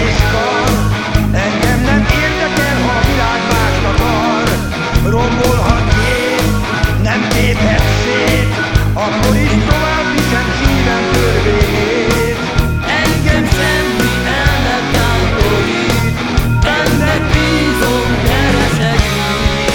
és kar. Engem nem érdekel, ha a világ mást akar. Rombolhat két, nem téphet szét, akkor is tovább viszem szívem törvényét. Engem semmi el nem tántorít, benned bízom, gyere segíts.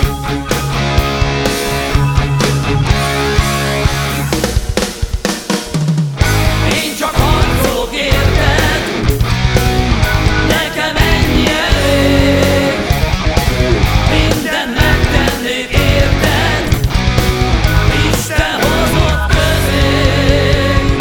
Én csak harcolok érted, nekem ennyi elég. Mindent megtennék érted, Isten hozott közénk.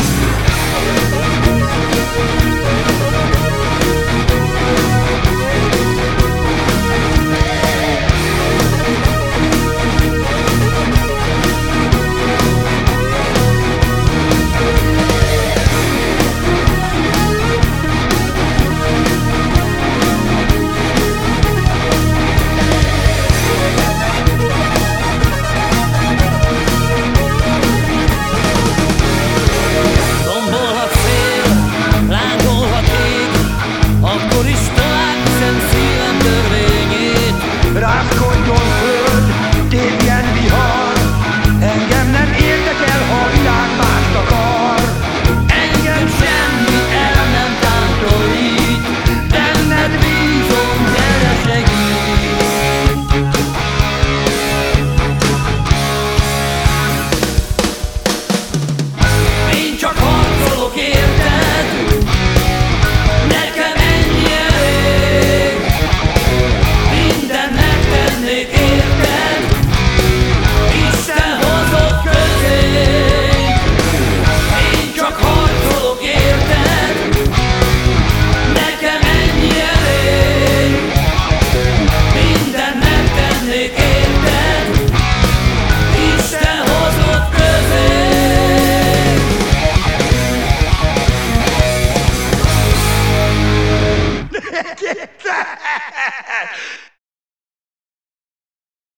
Tombolhat szél, lángolhat ég, akkor is tovább viszem szívem törvényét. Rázkodjon föld, tépjen vihar, engem nem érdekel, ha a világ mást akar. Engem semmi el nem tántorít, benned bízom, gyere segíts. Én csak harcolok érted, nekem ennyi elég. Mindent megtennék érted, Isten hozott közénk. Én csak harcolok érted, nekem ennyi elég. Mindent megtennék érted, Isten hozott közénk.